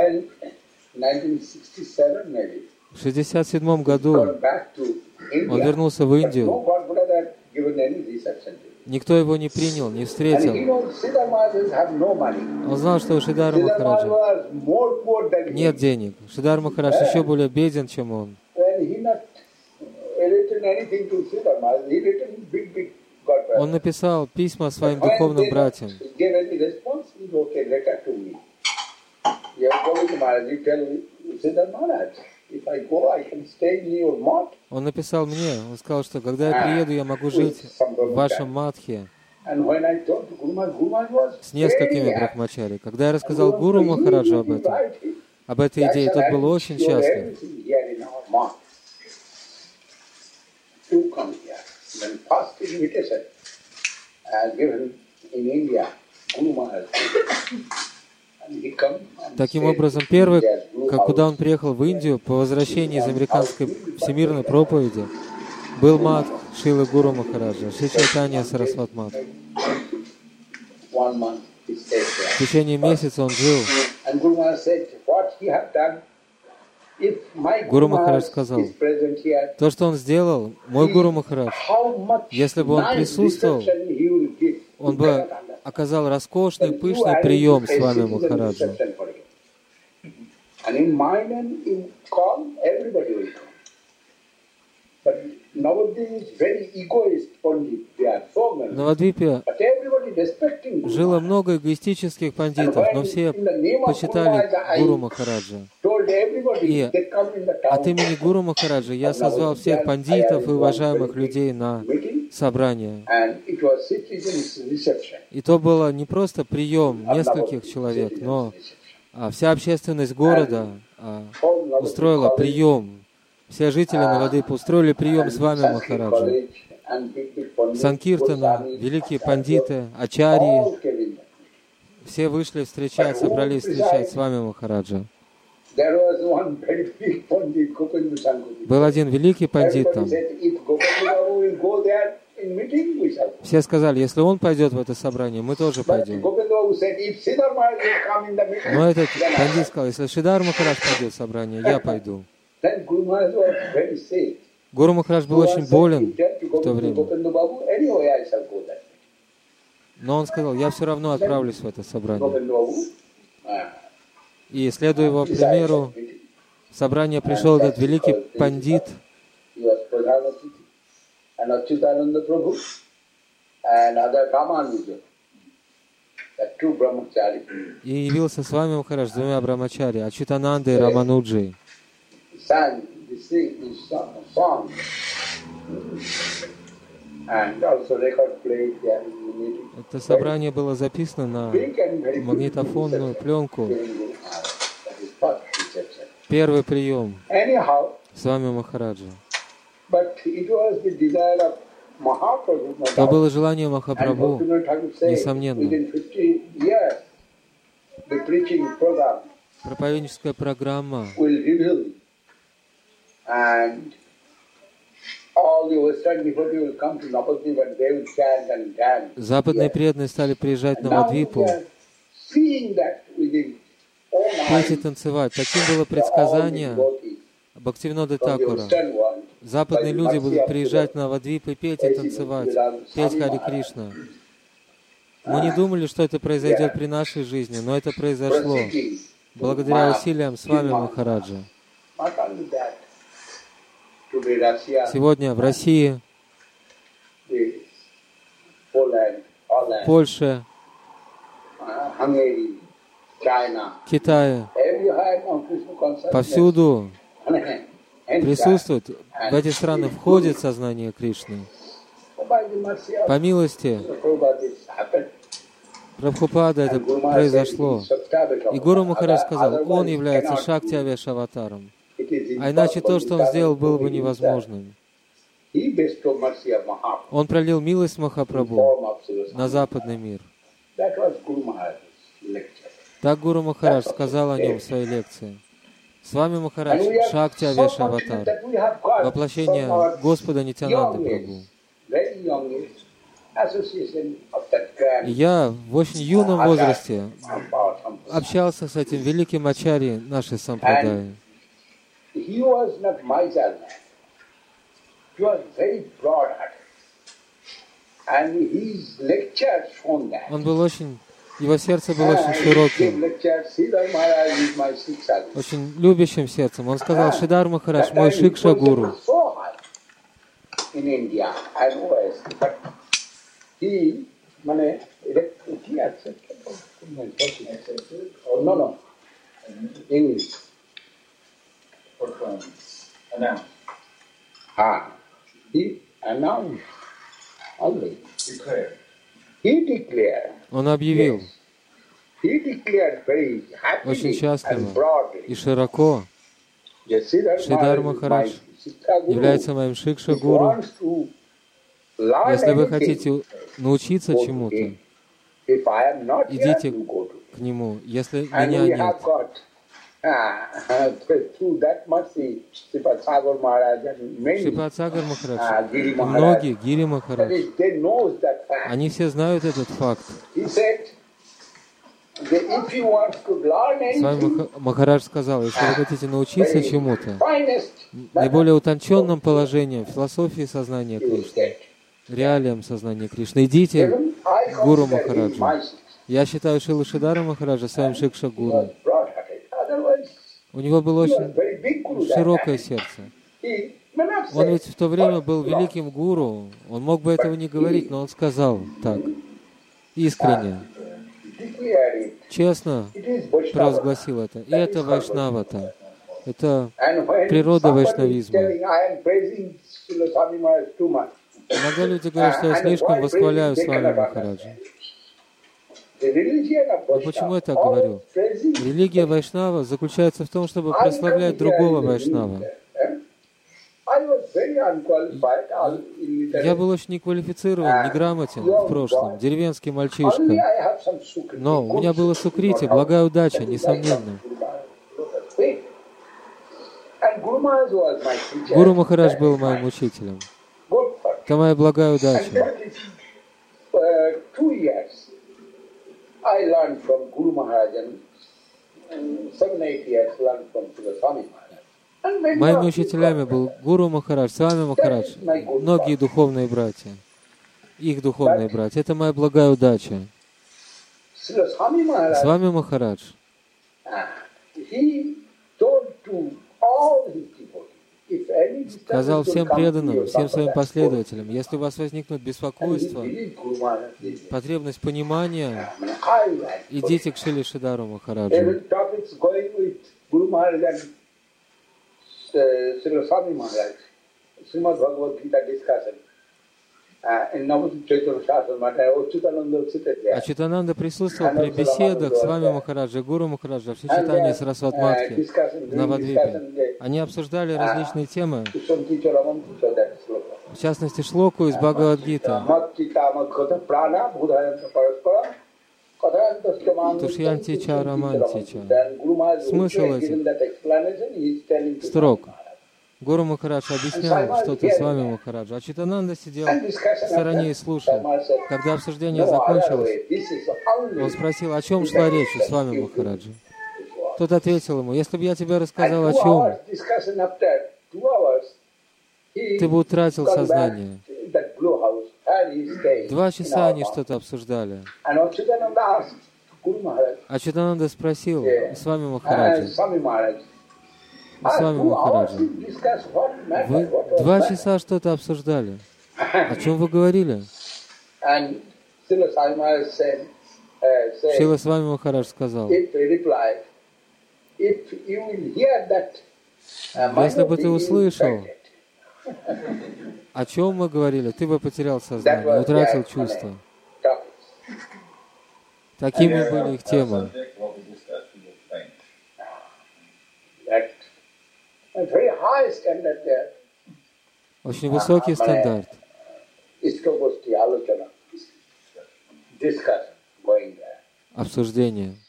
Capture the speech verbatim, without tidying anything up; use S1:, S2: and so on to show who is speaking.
S1: В шестьдесят седьмом году он вернулся в Индию. Никто его не принял, не встретил. Он знал, что у Шридхара Махараджа нет денег. Шридхар Махарадж еще более беден, чем он. Он написал письма своим духовным братьям. Он написал мне, он сказал, что когда я приеду, я могу жить в вашем матхе с несколькими брахмачари. Когда я рассказал Гуру Махараджу об этом, об этой идее, тот был очень счастлив. Таким образом, первый, как куда он приехал в Индию по возвращении из американской всемирной проповеди, был мат Шрилы Гуру Махараджа, Шри Чайтанья Сарасват Мат. В течение месяца он жил. Гуру Махарадж сказал, то, что он сделал, мой Гуру Махарадж, если бы он присутствовал, он бы оказал роскошный, пышный прием с вами, Махараджа. В Навадвипе жило много эгоистических пандитов, но все почитали Гуру Махараджа. И от имени Гуру Махараджа я созвал всех пандитов и уважаемых людей на собрание. И то было не просто прием нескольких человек, но а, вся общественность города а, устроила прием. Все жители Навадвипа устроили прием с вами, Махараджа. Санкиртана, великие пандиты, ачарьи, все вышли встречать, собрались встречать с вами, Махараджа. Был один великий пандит там. Все сказали, если он пойдет в это собрание, мы тоже пойдем. Но этот пандит сказал, если Шридхар Махарадж пойдет в собрание, я пойду. Гуру Махарадж был очень болен в то время. Но он сказал, я все равно отправлюсь в это собрание. И, следуя его примеру, в собрание пришел этот великий пандит, и явился с вами, Махарадж, с двумя брамачари, Ачютанандой и Рамануджей. Это собрание было записано на магнитофонную пленку. Первый прием с вами, Махараджа. То было желание Махапрабху, несомненно. Проповедническая программа западные преданные стали приезжать на Навадвипу, петь и танцевать. Таким было предсказание Бхактивинода Такура. Западные люди будут приезжать на Навадвипу и петь и танцевать, петь Харе Кришна. Мы не думали, что это произойдет при нашей жизни, но это произошло благодаря усилиям с вами, Махараджа. Сегодня в России, Польше, Китае, повсюду присутствует, в эти страны входит сознание Кришны. По милости Прабхупада это произошло. И Гуру Махарадж сказал, он является Шакти-авеш-аватаром. А иначе то, что он сделал, было бы невозможным. Он пролил милость Махапрабху на западный мир. Так Гуру Махарадж сказал о нем в своей лекции. С вами, Махарадж, Шакти-авеш-аватар, воплощение Господа Нитьянанды Прабху. И я в очень юном возрасте общался с этим великим ачарьей нашей сампрадаи. Он был очень, его сердце было очень широким, очень любящим сердцем. Он сказал: Шридар Махарадж, мой Шикша-гуру. Он объявил очень счастливо и широко: Шридар Махарадж является моим Шикша-гуру. Если вы хотите научиться чему-то, идите к нему. Если меня нет, Шрипад Сагар Махарадж и многие, Гири Махарадж, они все знают этот факт. С вами Махарадж сказал: если вы хотите научиться чему-то, наиболее утонченным положением философии сознания Кришны, реалиям сознания Кришны, идите к Гуру Махараджу. Я считаю Шрила Шридара Махараджа своим Шикша-гуру. У него было очень широкое сердце. Он ведь в то время был великим гуру. Он мог бы этого не говорить, но он сказал так, искренне, честно провозгласил это. И это вайшнавата. Это природа вайшнавизма. Иногда люди говорят, что я слишком восхваляю с вами Махараджа. Но почему я так говорю? Религия вайшнава заключается в том, чтобы прославлять другого вайшнава. Я был очень неквалифицирован, неграмотен в прошлом, деревенский мальчишка. Но у меня было сукрити, благая удача, несомненно. Гуру Махарадж был моим учителем. Это моя благая удача. Моими учителями был Гуру Махарадж, Свами Махарадж, многие духовные братья, их духовные братья. Это моя благая удача. Свами Махарадж сказал всем преданным, всем своим последователям: если у вас возникнут беспокойства, потребность понимания, идите к Шриле Шридару Махараджу. Ачитананда присутствовал при беседах с вами Махараджа, Гуру Махараджа, в Чайтанья Сарасвати в Навадвипе. Они обсуждали различные темы, в частности, шлоку из Бхагавад-гиты. Тушьянти чарамантича. Смысл этих строк. Гуру Махарадж объяснял что-то с вами Махараджа. А Читананда сидел в стороне и слушал. Когда обсуждение закончилось, он спросил, о чем шла речь с вами Махараджа. Тот ответил ему: если бы я тебе рассказал о чем, ты бы утратил сознание. Два часа они что-то обсуждали. А Читананда спросил с вами Махараджа, с вами Махараджа, вы два часа что-то обсуждали. О чем вы говорили? Шрила Свами Махарадж сказал: если бы ты услышал, о чем мы говорили, ты бы потерял сознание, утратил чувства. Такими были их темы. Очень высокий стандарт. Обсуждение.